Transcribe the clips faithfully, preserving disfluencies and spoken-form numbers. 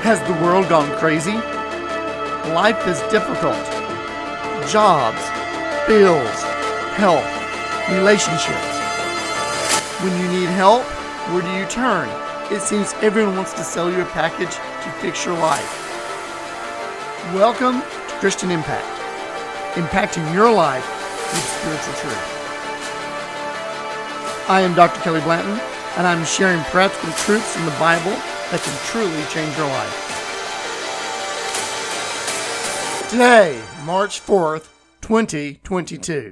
Has the world gone crazy? Life is difficult. Jobs, bills, health, relationships. When you need help, where do you turn? It seems everyone wants to sell you a package to fix your life. Welcome to Christian Impact, impacting your life with spiritual truth. I am Doctor Kelly Blanton, and I'm sharing practical truths in the Bible that can truly change your life. Today, March fourth, twenty twenty-two.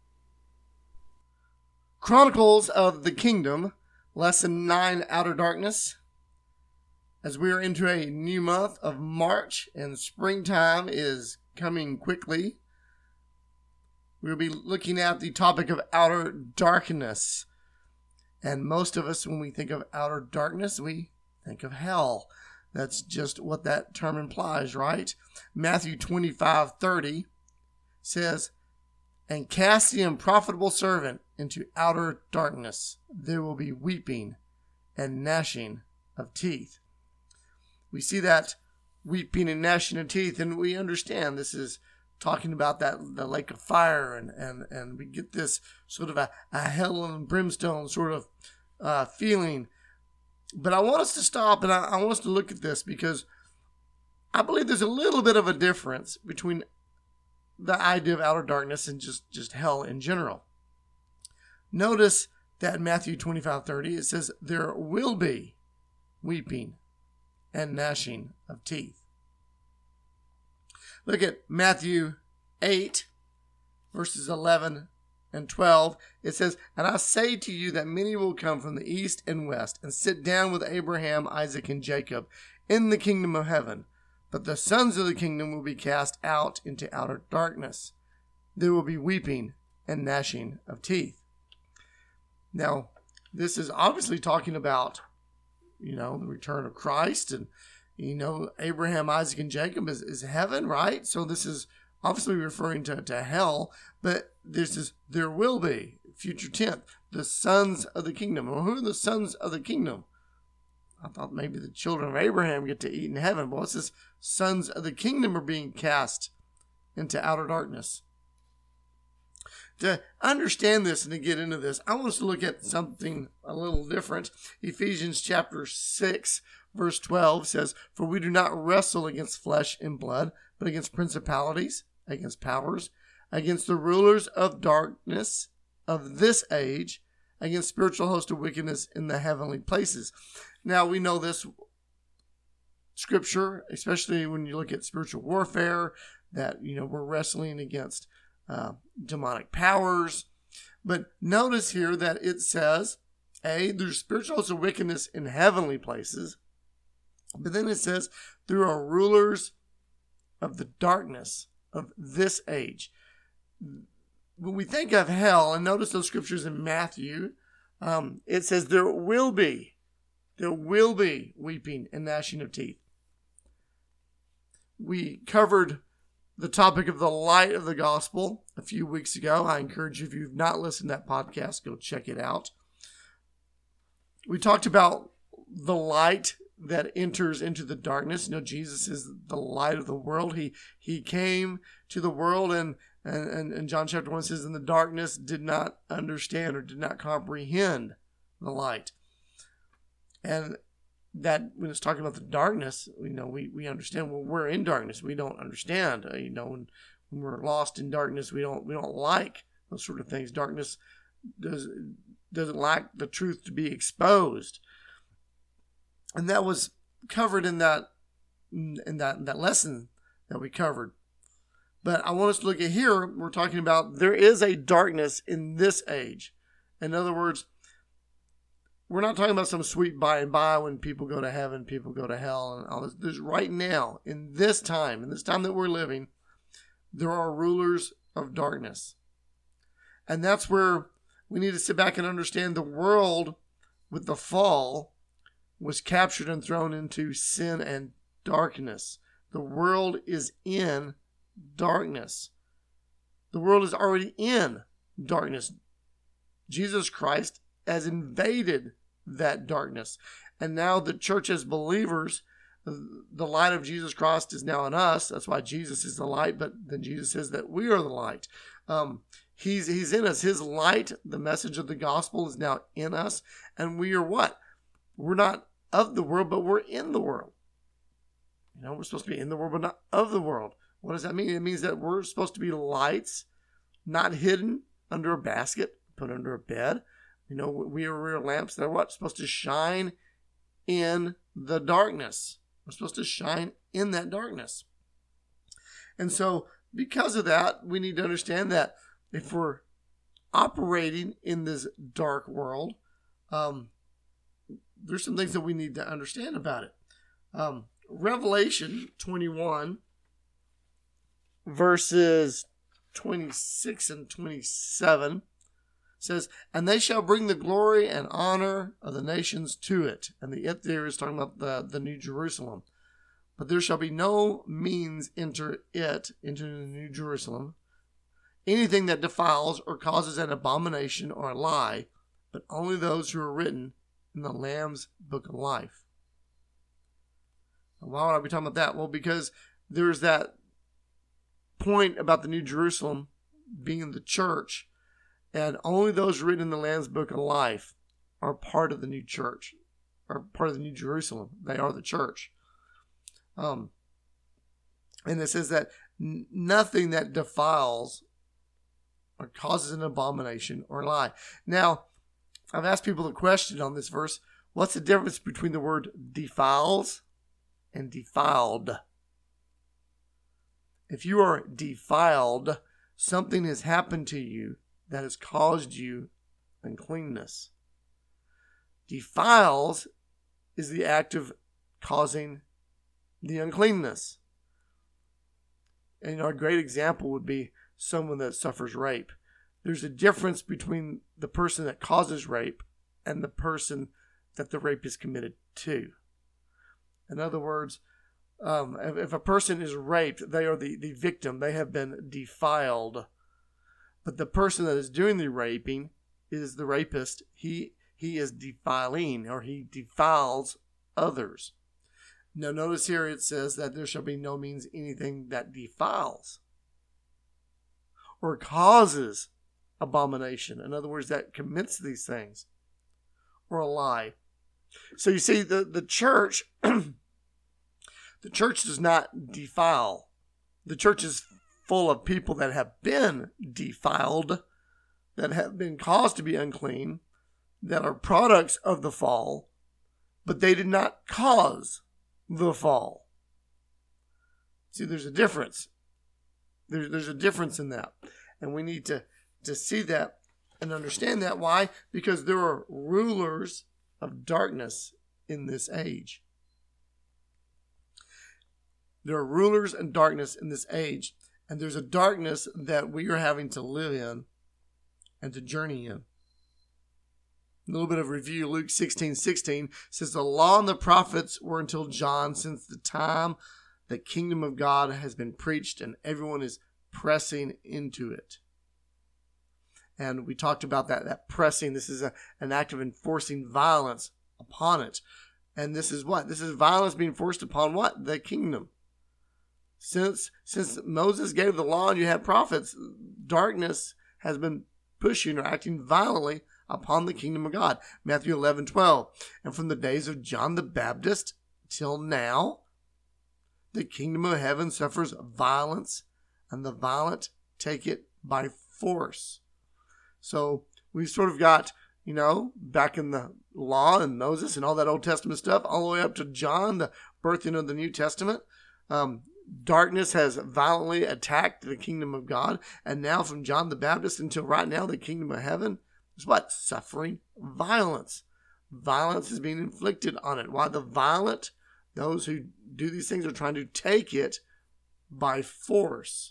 Chronicles of the Kingdom, Lesson nine, Outer Darkness. As we are into a new month of March and springtime is coming quickly, we'll be looking at the topic of outer darkness. And most of us, when we think of outer darkness, we think of hell. That's just what that term implies, right? Matthew twenty-five thirty says, "And cast the unprofitable servant into outer darkness. There will be weeping and gnashing of teeth." We see that weeping and gnashing of teeth, and we understand this is talking about that the lake of fire, and, and, and we get this sort of a, a hell and brimstone sort of uh, feeling. But I want us to stop, and I, I want us to look at this, because I believe there's a little bit of a difference between the idea of outer darkness and just, just hell in general. Notice that in Matthew twenty-five thirty, it says, "There will be weeping and gnashing of teeth." Look at Matthew eight, verses eleven and twelve. It says, "And I say to you that many will come from the east and west and sit down with Abraham, Isaac, and Jacob in the kingdom of heaven. But the sons of the kingdom will be cast out into outer darkness. There will be weeping and gnashing of teeth." Now, this is obviously talking about, you know, the return of Christ, and you know, Abraham, Isaac, and Jacob is, is heaven, right? So this is obviously referring to, to hell, but this is, there will be, future tense, the sons of the kingdom. Well, who are the sons of the kingdom? I thought maybe the children of Abraham get to eat in heaven. But what's this? Sons of the kingdom are being cast into outer darkness. To understand this and to get into this, I want us to look at something a little different. Ephesians chapter six, verse twelve says, "For we do not wrestle against flesh and blood, but against principalities, against powers, against the rulers of darkness of this age, against spiritual hosts of wickedness in the heavenly places." Now, we know this scripture, especially when you look at spiritual warfare, that, you know, we're wrestling against uh, demonic powers. But notice here that it says, A, there's spiritual hosts of wickedness in heavenly places. But then it says, there are rulers of the darkness of this age. When we think of hell, and notice those scriptures in Matthew, um, it says there will be, there will be weeping and gnashing of teeth. We covered the topic of the light of the gospel a few weeks ago. I encourage you, if you've not listened to that podcast, go check it out. We talked about the light that enters into the darkness. You know, Jesus is the light of the world. He he came to the world, and and, and, and John chapter one says, "In the darkness did not understand or did not comprehend the light." And that, when it's talking about the darkness, you know, we, we understand, well, we're in darkness. We don't understand, uh, you know, when, when we're lost in darkness, we don't we don't like those sort of things. Darkness does, doesn't like the truth to be exposed. And that was covered in that in that in that lesson that we covered. But I want us to look at here, we're talking about there is a darkness in this age. In other words, we're not talking about some sweet by and by when people go to heaven, people go to hell, and all this. There's right now, in this time, in this time that we're living, there are rulers of darkness. And that's where we need to sit back and understand the world with the fall was captured and thrown into sin and darkness. The world is in darkness. The world is already in darkness. Jesus Christ has invaded that darkness. And now the church as believers the light of Jesus Christ is now in us. That's why Jesus is the light, but then Jesus says that we are the light. Um, he's, he's in us. His light, the message of the gospel, is now in us. And we are what? We're not of the world, but we're in the world. You know, we're supposed to be in the world, but not of the world. What does that mean? It means that we're supposed to be lights, not hidden under a basket, put under a bed. You know, we are real lamps that are what? Supposed to shine in the darkness. We're supposed to shine in that darkness. And so, because of that, we need to understand that if we're operating in this dark world, um, there's some things that we need to understand about it. Um, Revelation twenty-one, verses twenty-six and twenty-seven says, "And they shall bring the glory and honor of the nations to it." And the it there is talking about the, the New Jerusalem. "But there shall be no means enter it, into the New Jerusalem, anything that defiles or causes an abomination or a lie, but only those who are written in the Lamb's book of life." Why would I be talking about that? Well, because there's that point about the New Jerusalem being the church, and only those written in the Lamb's book of life are part of the new church, are part of the New Jerusalem. They are the church. Um, and it says that n- nothing that defiles or causes an abomination or lie. Now, I've asked people the question on this verse, what's the difference between the word defiles and defiled? If you are defiled, something has happened to you that has caused you uncleanness. Defiles is the act of causing the uncleanness. And you know, a great example would be someone that suffers rape. There's a difference between the person that causes rape and the person that the rape is committed to. In other words, um, if, if a person is raped, they are the, the victim. They have been defiled. But the person that is doing the raping is the rapist. He he is defiling, or he defiles others. Now notice here it says that there shall be no means anything that defiles or causes abomination. In other words, that commits these things, or a lie. So you see, the, the church, the church does not defile. The church is full of people that have been defiled, that have been caused to be unclean, that are products of the fall, but they did not cause the fall. See, there's a difference. There's, there's a difference in that. And we need to, to see that and understand that. Why? Because there are rulers of darkness in this age. There are rulers and darkness in this age. And there's a darkness that we are having to live in and to journey in. A little bit of review. Luke sixteen sixteen says, "The law and the prophets were until John, since the time the kingdom of God has been preached and everyone is pressing into it." And we talked about that, that pressing. This is a, an act of enforcing violence upon it. And this is what? This is violence being forced upon what? The kingdom. Since, since Moses gave the law and you have prophets, darkness has been pushing or acting violently upon the kingdom of God. Matthew eleven twelve. "And from the days of John the Baptist till now, the kingdom of heaven suffers violence, and the violent take it by force." So we've sort of got, you know, back in the law and Moses and all that Old Testament stuff, all the way up to John, the birthing of the New Testament. Um, darkness has violently attacked the kingdom of God. And now from John the Baptist until right now, the kingdom of heaven is what? Suffering violence. Violence is being inflicted on it. Why? The violent, those who do these things, are trying to take it by force.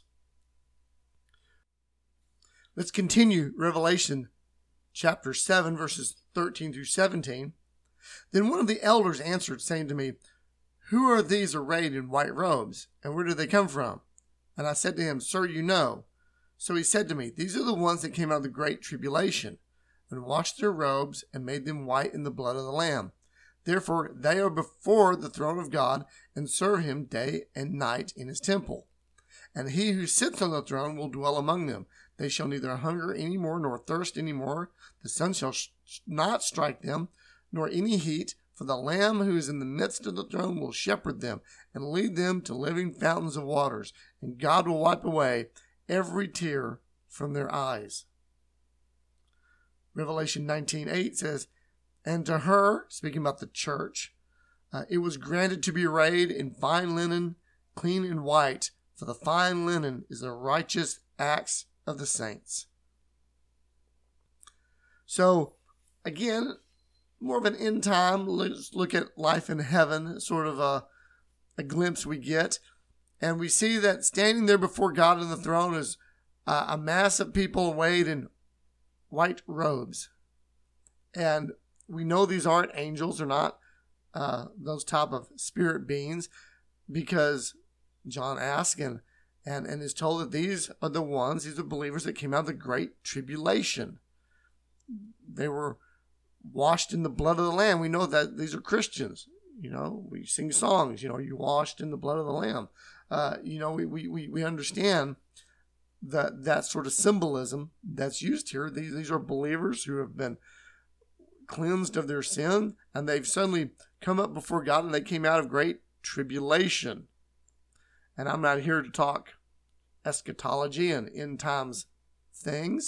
Let's continue Revelation chapter seven, verses thirteen through seventeen. "Then one of the elders answered, saying to me, 'Who are these arrayed in white robes, and where do they come from?' And I said to him, 'Sir, you know.' So he said to me, 'These are the ones that came out of the great tribulation, and washed their robes, and made them white in the blood of the Lamb. Therefore they are before the throne of God and serve him day and night in his temple. And he who sits on the throne will dwell among them. They shall neither hunger any more nor thirst any more. The sun shall sh- not strike them, nor any heat. For the Lamb who is in the midst of the throne will shepherd them and lead them to living fountains of waters. And God will wipe away every tear from their eyes. Revelation nineteen eight says, and to her, speaking about the church, uh, it was granted to be arrayed in fine linen, clean and white, for the fine linen is the righteous acts of the saints. So, again, more of an end time, let's look at life in heaven, sort of a, a glimpse we get. And we see that standing there before God on the throne is uh, a mass of people arrayed in white robes. And we know these aren't angels, they're not uh, those type of spirit beings, because John asked and, and, and is told that these are the ones, these are believers that came out of the great tribulation. They were washed in the blood of the Lamb. We know that these are Christians. You know, we sing songs, you know, you washed in the blood of the Lamb. Uh, you know, we, we, we understand that that sort of symbolism that's used here. These, these are believers who have been cleansed of their sin, and they've suddenly come up before God, and they came out of great tribulation. And I'm not here to talk eschatology and end times things,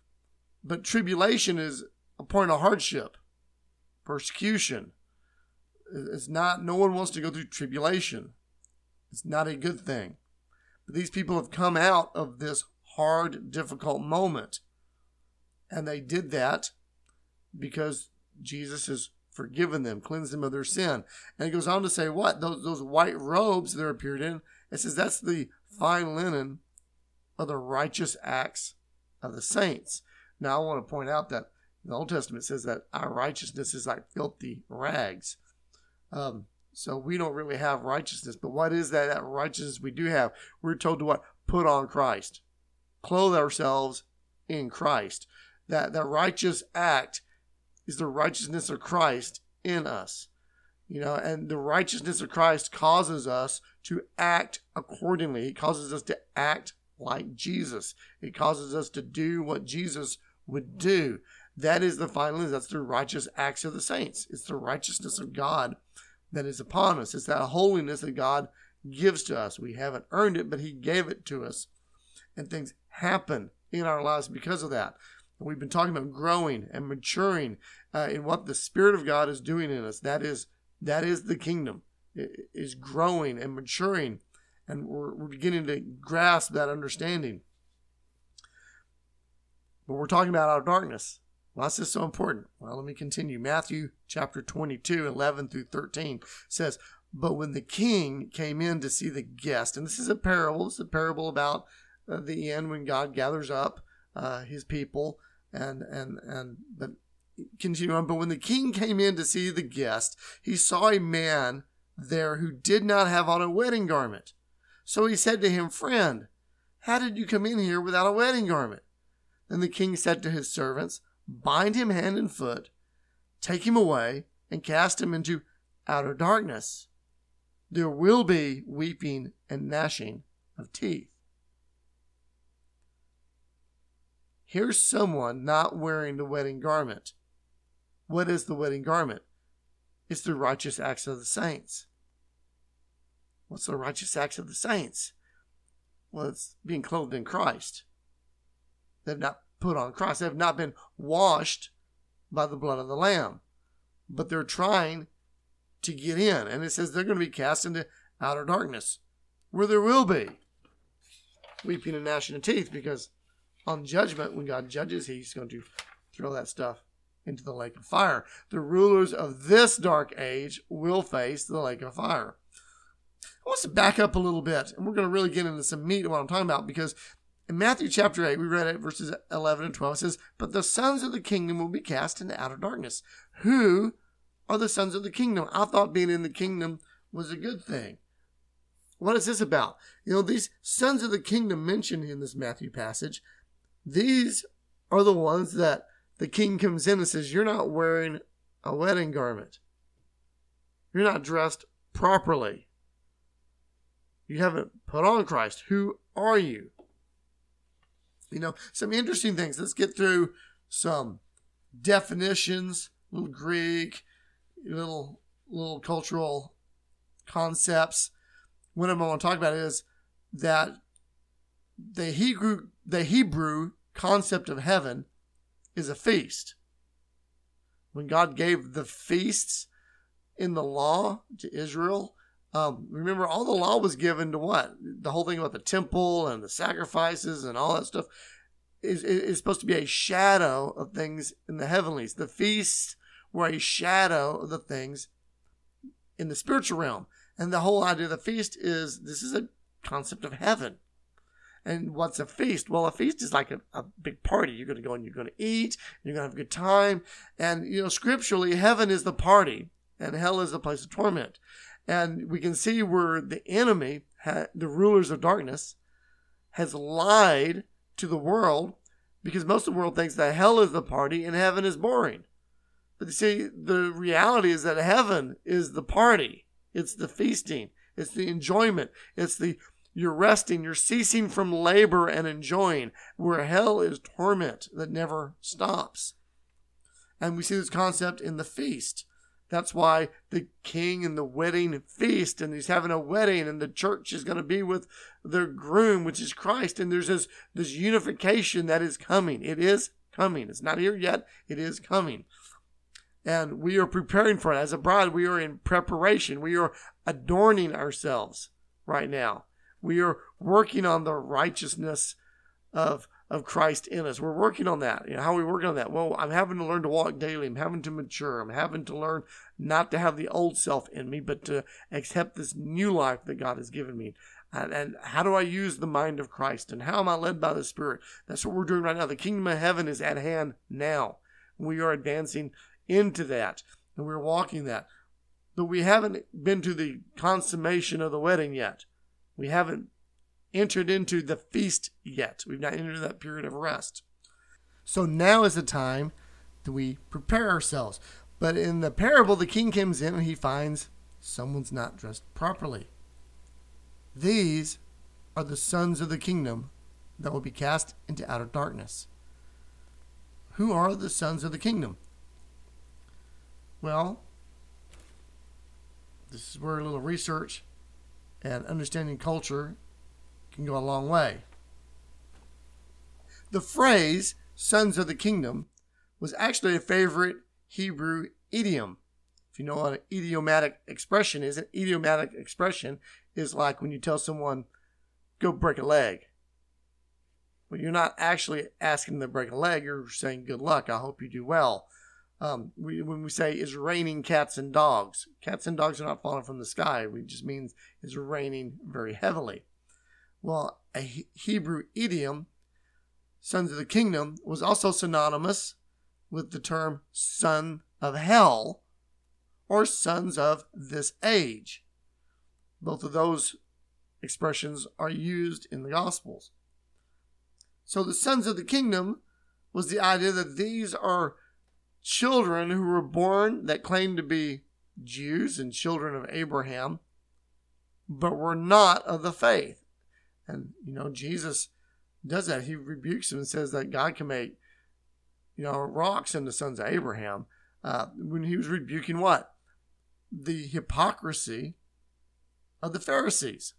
but tribulation is a point of hardship, persecution. It's not, no one wants to go through tribulation. It's not a good thing. But these people have come out of this hard, difficult moment. And they did that because Jesus has forgiven them, cleansed them of their sin. And it goes on to say what? Those, those white robes that appeared in, it says that's the fine linen of the righteous acts of the saints. Now I want to point out that the Old Testament says that our righteousness is like filthy rags. Um, so we don't really have righteousness. But what is that, that righteousness we do have? We're told to what? Put on Christ. Clothe ourselves in Christ. That, that righteous act is the righteousness of Christ in us. You know, and the righteousness of Christ causes us to act accordingly. It causes us to act like Jesus. It causes us to do what Jesus would do. That is the final, that's the righteous acts of the saints. It's the righteousness of God that is upon us. It's that holiness that God gives to us. We haven't earned it, but he gave it to us. And things happen in our lives because of that. And we've been talking about growing and maturing uh, in what the Spirit of God is doing in us. That is, that is the kingdom. It is growing and maturing. And we're, we're beginning to grasp that understanding. But we're talking about our darkness. Why is this so important? Well, let me continue. Matthew chapter twenty-two, eleven through thirteen says, but when the king came in to see the guest, and this is a parable, this is a parable about uh, the end when God gathers up uh, his people, and, and, and, but continue on. But when the king came in to see the guest, he saw a man there who did not have on a wedding garment. So he said to him, friend, how did you come in here without a wedding garment? Then the king said to his servants, bind him hand and foot, take him away, and cast him into outer darkness. There will be weeping and gnashing of teeth. Here's someone not wearing the wedding garment. What is the wedding garment? It's the righteous acts of the saints. What's the righteous acts of the saints? Well, it's being clothed in Christ. They've not put on Christ. They have not been washed by the blood of the Lamb. But they're trying to get in. And it says they're going to be cast into outer darkness, where there will be weeping and gnashing of teeth, because on judgment, when God judges, he's going to throw that stuff into the lake of fire. The rulers of this dark age will face the lake of fire. I want us to back up a little bit, and we're going to really get into some meat of what I'm talking about, because in Matthew chapter eight, we read it, verses eleven and twelve, it says, but the sons of the kingdom will be cast into outer darkness. Who are the sons of the kingdom? I thought being in the kingdom was a good thing. What is this about? You know, these sons of the kingdom mentioned in this Matthew passage, these are the ones that the king comes in and says, you're not wearing a wedding garment. You're not dressed properly. You haven't put on Christ. Who are you? You know, some interesting things. Let's get through some definitions, little Greek, little little cultural concepts. One of them I want to talk about is that the Hebrew the Hebrew concept of heaven is a feast. When God gave the feasts in the law to Israel, um, remember all the law was given to what? The whole thing about the temple and the sacrifices and all that stuff is, is supposed to be a shadow of things in the heavenlies. The feasts were a shadow of the things in the spiritual realm. And the whole idea of the feast is this is a concept of heaven. And what's a feast? Well, a feast is like a, a big party. You're going to go and you're going to eat. You're going to have a good time. And, you know, scripturally, heaven is the party and hell is the place of torment. And we can see where the enemy, the rulers of darkness, has lied to the world because most of the world thinks that hell is the party and heaven is boring. But you see, the reality is that heaven is the party. It's the feasting. It's the enjoyment. It's the You're resting, you're ceasing from labor and enjoying, where hell is torment that never stops. And we see this concept in the feast. That's why the king and the wedding feast, and he's having a wedding, and the church is going to be with their groom, which is Christ. And there's this, this unification that is coming. It is coming. It's not here yet. It is coming. And we are preparing for it. As a bride, we are in preparation. We are adorning ourselves right now. We are working on the righteousness of, of Christ in us. We're working on that. You know, how are we working on that? Well, I'm having to learn to walk daily. I'm having to mature. I'm having to learn not to have the old self in me, but to accept this new life that God has given me. And, and how do I use the mind of Christ? And how am I led by the Spirit? That's what we're doing right now. The kingdom of heaven is at hand now. We are advancing into that, and we're walking that. But we haven't been to the consummation of the wedding yet. We haven't entered into the feast yet. We've not entered that period of rest. So now is the time that we prepare ourselves. But in the parable, the king comes in and he finds someone's not dressed properly. These are the sons of the kingdom that will be cast into outer darkness. Who are the sons of the kingdom? Well, this is where a little research and understanding culture can go a long way. The phrase, sons of the kingdom, was actually a favorite Hebrew idiom. If you know what an idiomatic expression is, an idiomatic expression is like when you tell someone, go break a leg. Well, you're not actually asking them to break a leg, you're saying, good luck, I hope you do well. Um, we, when we say it's raining cats and dogs, cats and dogs are not falling from the sky. It just means it's raining very heavily. Well, a he- Hebrew idiom, sons of the kingdom, was also synonymous with the term son of hell or sons of this age. Both of those expressions are used in the Gospels. So the sons of the kingdom was the idea that these are children who were born that claimed to be Jews and children of Abraham, but were not of the faith. And, you know, Jesus does that. He rebukes them and says that God can make, you know, rocks into sons of Abraham. Uh, when he was rebuking what? The hypocrisy of the Pharisees.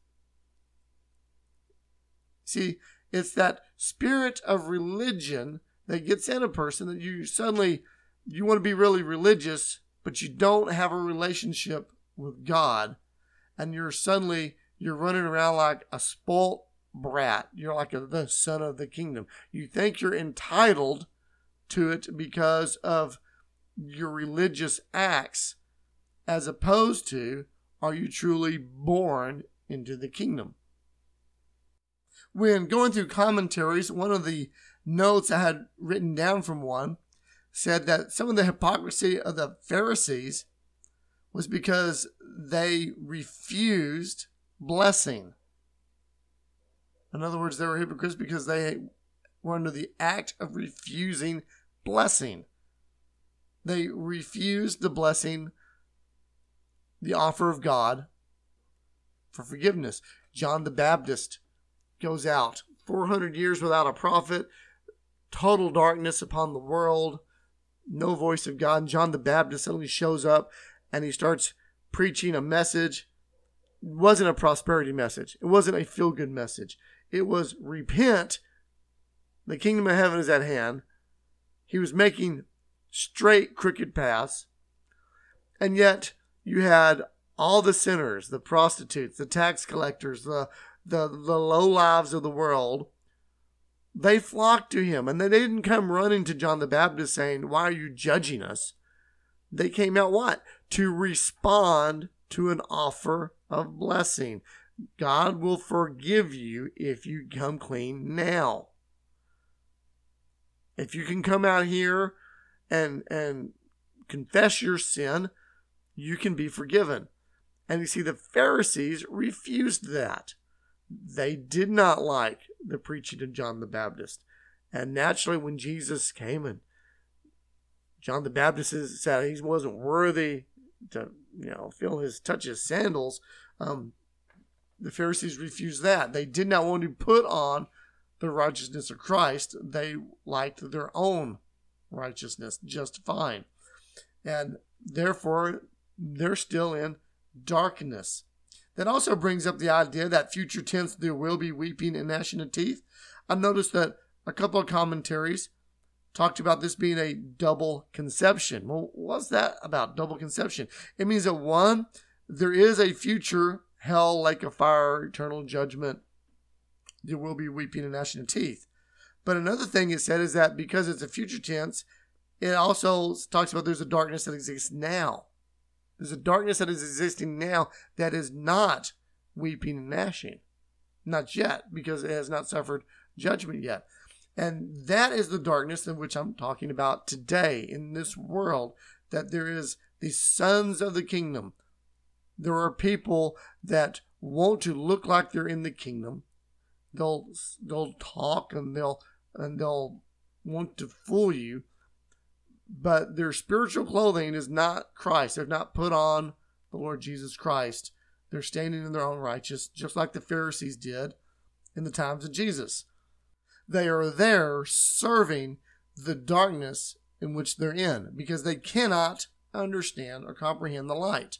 See, it's that spirit of religion that gets in a person that you suddenly, you want to be really religious, but you don't have a relationship with God. And you're suddenly, you're running around like a spoilt brat. You're like a, the son of the kingdom. You think you're entitled to it because of your religious acts, as opposed to, are you truly born into the kingdom? When going through commentaries, one of the notes I had written down from one said that some of the hypocrisy of the Pharisees was because they refused blessing. In other words, they were hypocrites because they were under the act of refusing blessing. They refused the blessing the offer of God for forgiveness. John the Baptist goes out, four hundred years without a prophet, total darkness upon the world, no voice of God. And John the Baptist suddenly shows up and he starts preaching a message. It wasn't a prosperity message. It wasn't a feel-good message. It was repent. The kingdom of heaven is at hand. He was making straight, crooked paths. And yet you had all the sinners, the prostitutes, the tax collectors, the, the, the low lives of the world. They flocked to him, and they didn't come running to John the Baptist saying, "Why are you judging us?" They came out what? To respond to an offer of blessing. God will forgive you if you come clean now. If you can come out here and, and confess your sin, you can be forgiven. And you see, the Pharisees refused that. They did not like the preaching of John the Baptist. And naturally, when Jesus came and John the Baptist said he wasn't worthy to, you know, feel his, touch his sandals, um, the Pharisees refused that. They did not want to put on the righteousness of Christ. They liked their own righteousness just fine. And therefore, they're still in darkness. That also brings up the idea that future tense, there will be weeping and gnashing of teeth. I've noticed that a couple of commentaries talked about this being a double conception. Well, what's that about, double conception? It means that one, there is a future hell, lake of fire, eternal judgment. There will be weeping and gnashing of teeth. But another thing it said is that because it's a future tense, it also talks about there's a darkness that exists now. There's a darkness that is existing now that is not weeping and gnashing. Not yet, because it has not suffered judgment yet. And that is the darkness in which I'm talking about today in this world, that there is the sons of the kingdom. There are people that want to look like they're in the kingdom. They'll they'll talk and they'll and they'll want to fool you. But their spiritual clothing is not Christ. They've not put on the Lord Jesus Christ. They're standing in their own righteousness, just like the Pharisees did in the times of Jesus. They are there serving the darkness in which they're in because they cannot understand or comprehend the light.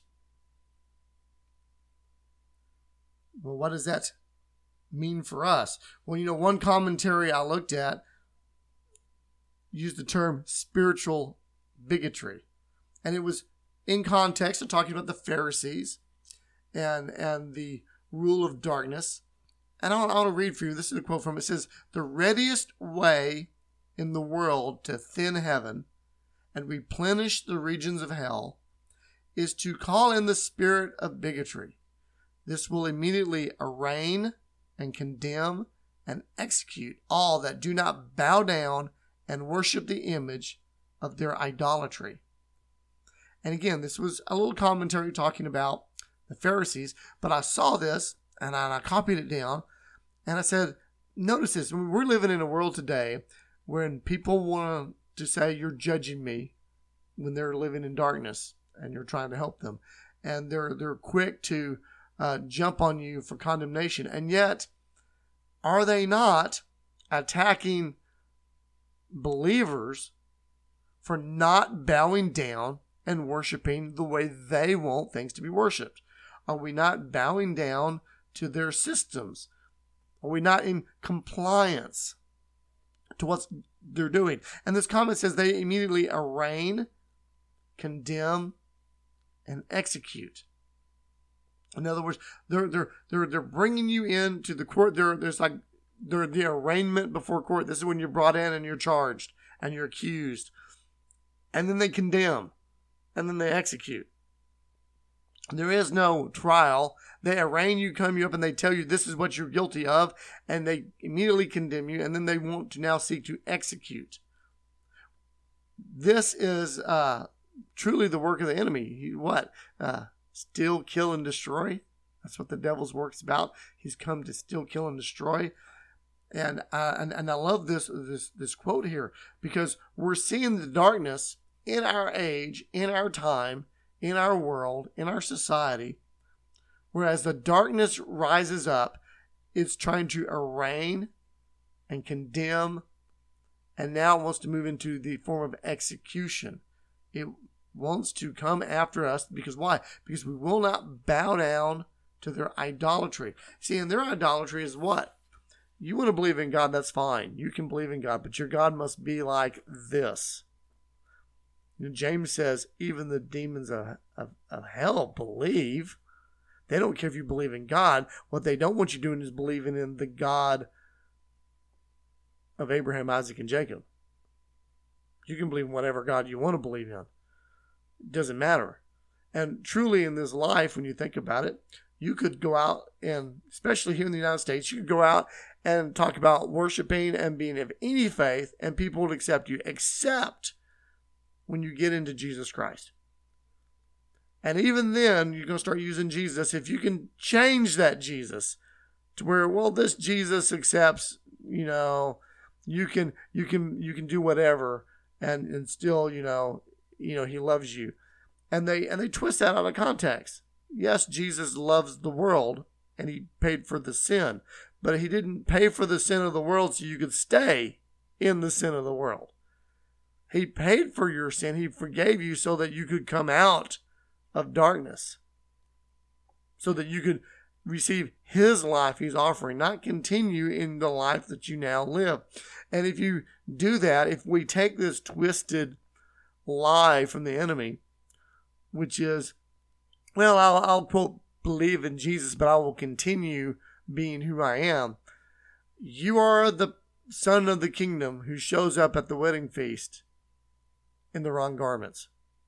Well, what does that mean for us? Well, you know, one commentary I looked at used the term spiritual bigotry. And it was in context of talking about the Pharisees and, and the rule of darkness. And I want, I want to read for you. This is a quote from it. It says, "The readiest way in the world to thin heaven and replenish the regions of hell is to call in the spirit of bigotry. This will immediately arraign and condemn and execute all that do not bow down and worship the image of their idolatry." And again, this was a little commentary talking about the Pharisees, but I saw this and I, and I copied it down and I said, notice this, we're living in a world today when people want to say you're judging me when they're living in darkness and you're trying to help them. And they're, they're quick to uh, jump on you for condemnation. And yet, are they not attacking believers for not bowing down and worshiping the way they want things to be worshiped? Are we not bowing down to their systems? Are we not in compliance to what they're doing? And this comment says they immediately arraign, condemn, and execute. In other words, they're they're they're they're bringing you into the court. There, there's like they're the arraignment before court. This is when you're brought in and you're charged and you're accused, and then they condemn, and then they execute. There is no trial. They arraign you, come you up, and they tell you this is what you're guilty of, and they immediately condemn you, and then they want to now seek to execute. This is uh, truly the work of the enemy. He, what? Uh, steal, kill, and destroy. That's what the devil's work's about. He's come to steal, kill, and destroy. And uh, and and I love this this this quote here because we're seeing the darkness in our age, in our time, in our world, in our society, whereas the darkness rises up, it's trying to arraign and condemn, and now wants to move into the form of execution. It wants to come after us because why? Because we will not bow down to their idolatry. See, and their idolatry is what? You want to believe in God, that's fine. You can believe in God, but your God must be like this. You know, James says, even the demons of, of, of hell believe. They don't care if you believe in God. What they don't want you doing is believing in the God of Abraham, Isaac, and Jacob. You can believe in whatever God you want to believe in. It doesn't matter. And truly in this life, when you think about it, you could go out and, especially here in the United States, you could go out and talk about worshiping and being of any faith, and people would accept you, except when you get into Jesus Christ. And even then, you're going to start using Jesus. If you can change that Jesus to where, well, this Jesus accepts, you know, you can you can you can do whatever, and and still, you know, you know, he loves you, and they and they twist that out of context. Yes, Jesus loves the world, and he paid for the sin, but he didn't pay for the sin of the world so you could stay in the sin of the world. He paid for your sin. He forgave you so that you could come out of darkness, so that you could receive his life he's offering, not continue in the life that you now live. And if you do that, if we take this twisted lie from the enemy, which is, well, I'll, I'll quote, believe in Jesus, but I will continue being who I am. You are the son of the kingdom who shows up at the wedding feast in the wrong garments.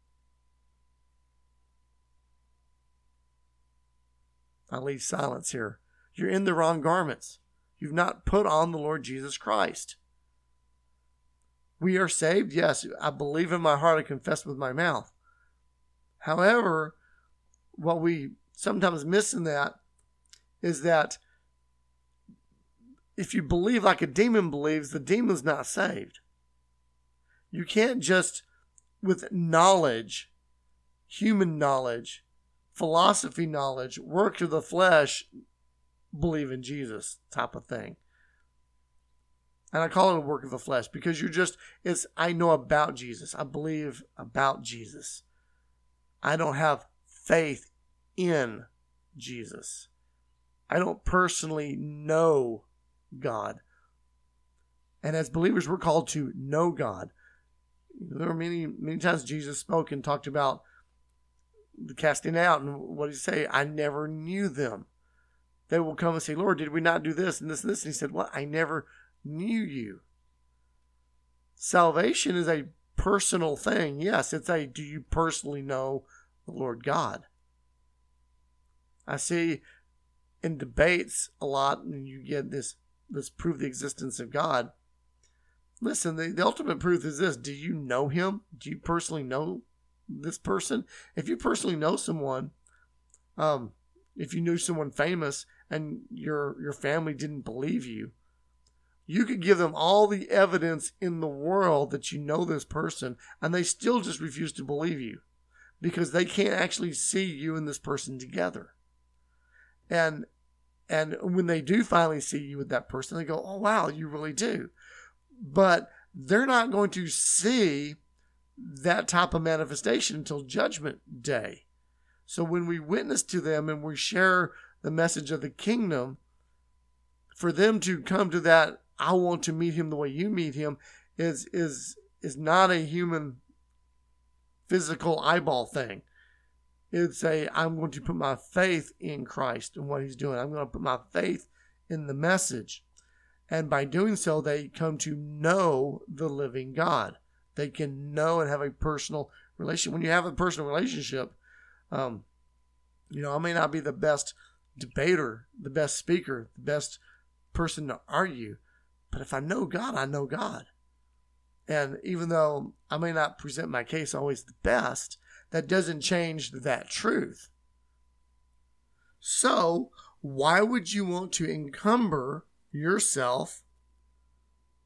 I leave silence here. You're in the wrong garments. You've not put on the Lord Jesus Christ. We are saved. Yes, I believe in my heart. I confess with my mouth. However, what we sometimes miss in that is that if you believe like a demon believes, the demon's not saved. You can't just, with knowledge, human knowledge, philosophy knowledge, work of the flesh, believe in Jesus type of thing. And I call it a work of the flesh because you're just, it's, I know about Jesus. I believe about Jesus. I don't have faith in Jesus. I don't personally know God. And as believers, we're called to know God. There were many, many times Jesus spoke and talked about the casting out, and what did he say? I never knew them. They will come and say, Lord, did we not do this and this and this? And he said, what? I never knew you. Salvation is a personal thing. Yes, it's a, do you personally know the Lord God? I see in debates a lot, and you get this, let's prove the existence of God. Listen, the, the ultimate proof is this. Do you know him? Do you personally know this person? If you personally know someone, um, if you knew someone famous and your your family didn't believe you, you could give them all the evidence in the world that you know this person, and they still just refuse to believe you because they can't actually see you and this person together. And and when they do finally see you with that person, they go, oh, wow, you really do. But they're not going to see that type of manifestation until Judgment Day. So when we witness to them and we share the message of the kingdom, for them to come to that, I want to meet him the way you meet him, is is is not a human physical eyeball thing. It's a, I'm going to put my faith in Christ and what he's doing. I'm going to put my faith in the message. And by doing so, they come to know the living God. They can know and have a personal relationship. When you have a personal relationship, um, you know, I may not be the best debater, the best speaker, the best person to argue, but if I know God, I know God. And even though I may not present my case always the best, that doesn't change that truth. So, why would you want to encumber yourself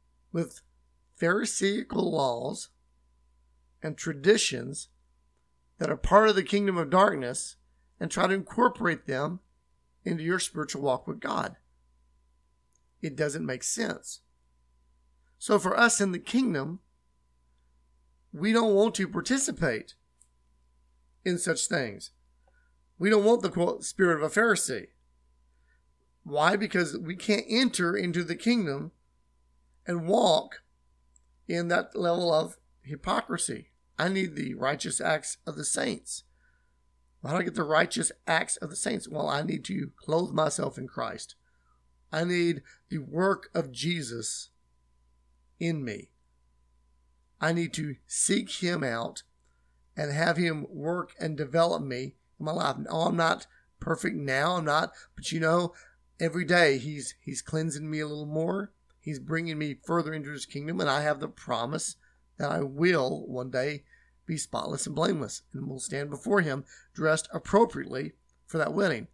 with Pharisaical laws and traditions that are part of the kingdom of darkness and try to incorporate them into your spiritual walk with God. It doesn't make sense. So for us in the kingdom, we don't want to participate in such things. We don't want the quote spirit of a Pharisee. Why? Because we can't enter into the kingdom and walk in that level of hypocrisy. I need the righteous acts of the saints. How do I get the righteous acts of the saints? Well, I need to clothe myself in Christ. I need the work of Jesus in me. I need to seek him out and have him work and develop me in my life. No, I'm not perfect now. I'm not, but you know, every day he's he's cleansing me a little more. He's bringing me further into his kingdom, and I have the promise that I will one day be spotless and blameless, and will stand before him dressed appropriately for that wedding.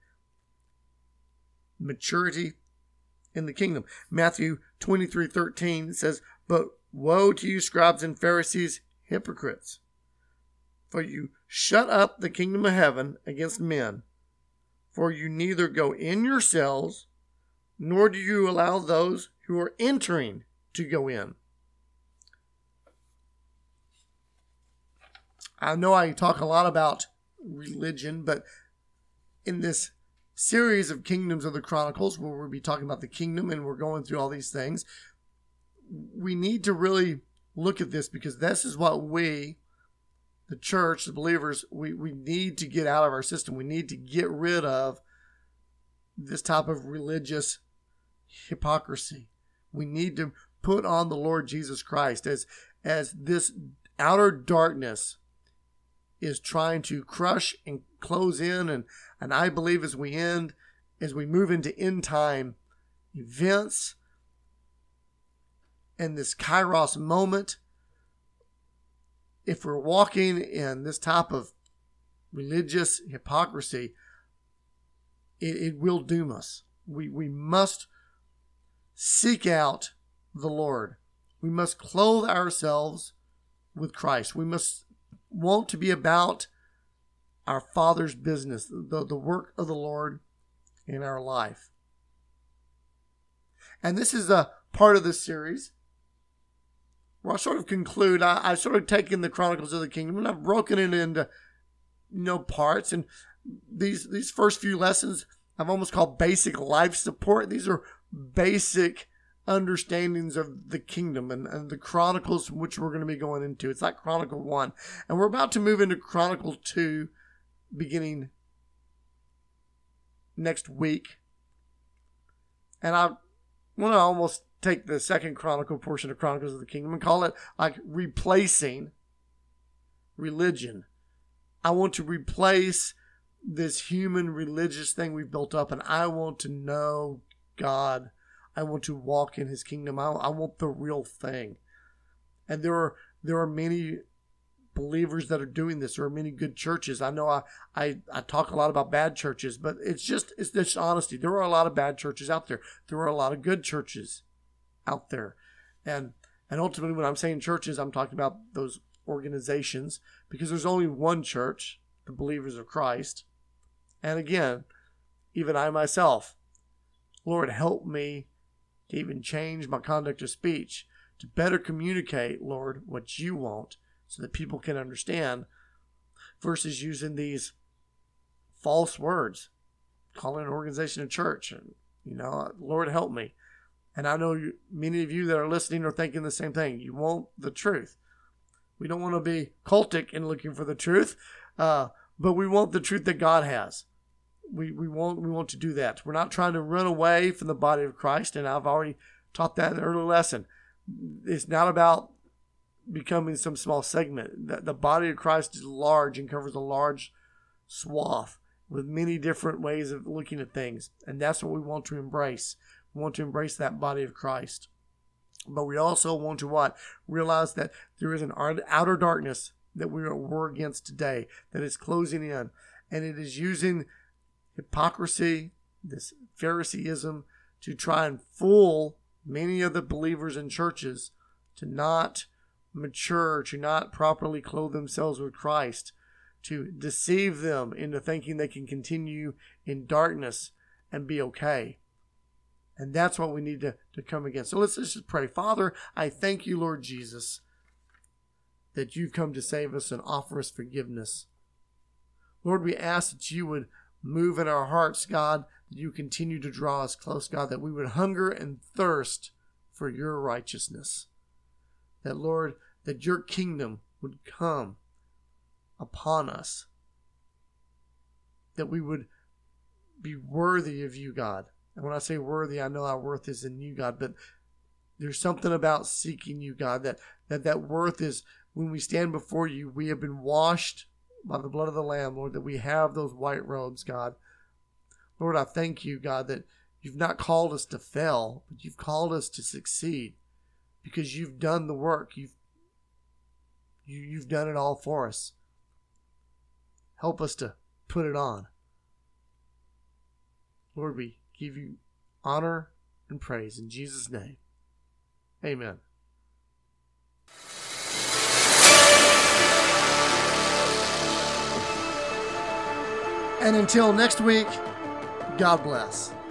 Maturity in the kingdom. Matthew twenty-three thirteen says, "But woe to you, scribes and Pharisees, hypocrites! For you shut up the kingdom of heaven against men. For you neither go in yourselves, nor do you allow those who are entering to go in." I know I talk a lot about religion, but in this series of Kingdoms of the Chronicles, where we'll be talking about the kingdom and we're going through all these things, we need to really look at this, because this is what we, the church, the believers, we, we need to get out of our system. We need to get rid of this type of religious hypocrisy. We need to put on the Lord Jesus Christ as, as this outer darkness is trying to crush and close in. And, and I believe as we end, as we move into end time events and this Kairos moment, if we're walking in this type of religious hypocrisy, it, it will doom us. We, we must seek out the Lord. We must clothe ourselves with Christ. We must want to be about our Father's business, the, the work of the Lord in our life. And this is a part of this series where I sort of conclude. I, I've sort of taken the Chronicles of the Kingdom and I've broken it into, you know, parts. And these, these first few lessons I've almost called basic life support. These are basic understandings of the kingdom and, and the chronicles which we're going to be going into. It's like Chronicle one. And we're about to move into Chronicle two beginning next week. And I want to almost take the second Chronicle portion of Chronicles of the Kingdom and call it like replacing religion. I want to replace this human religious thing we've built up, and I want to know God. I want to walk in his kingdom. I, I want the real thing. And there are there are many believers that are doing this. There are many good churches. I know I, I, I talk a lot about bad churches, but it's just it's just honesty. There are a lot of bad churches out there. There are a lot of good churches out there. And and ultimately when I'm saying churches, I'm talking about those organizations, because there's only one church, the believers of Christ. And again, even I myself, Lord, help me to even change my conduct of speech, to better communicate, Lord, what you want so that people can understand, versus using these false words, calling an organization a church. And, you know, Lord, help me. And I know you, many of you that are listening are thinking the same thing. You want the truth. We don't want to be cultic in looking for the truth, uh, but we want the truth that God has. We we want we want to do that. We're not trying to run away from the body of Christ, and I've already taught that in the early lesson. It's not about becoming some small segment. The, the body of Christ is large and covers a large swath with many different ways of looking at things, and that's what we want to embrace. We want to embrace that body of Christ, but we also want to what? Realize that there is an outer darkness that we are war against today, that is closing in, and it is using hypocrisy, this Phariseeism, to try and fool many of the believers in churches to not mature, to not properly clothe themselves with Christ, to deceive them into thinking they can continue in darkness and be okay. And that's what we need to, to come against. So let's, let's just pray. Father, I thank you, Lord Jesus, that you've come to save us and offer us forgiveness. Lord, we ask that you would move in our hearts, God, that you continue to draw us close, God, that we would hunger and thirst for your righteousness. That, Lord, that your kingdom would come upon us. That we would be worthy of you, God. And when I say worthy, I know our worth is in you, God, but there's something about seeking you, God, that that, that worth is when we stand before you, we have been washed by the blood of the Lamb, Lord, that we have those white robes, God. Lord, I thank you, God, that you've not called us to fail, but you've called us to succeed because you've done the work. You've, you, you've done it all for us. Help us to put it on. Lord, we give you honor and praise in Jesus' name. Amen. And until next week, God bless.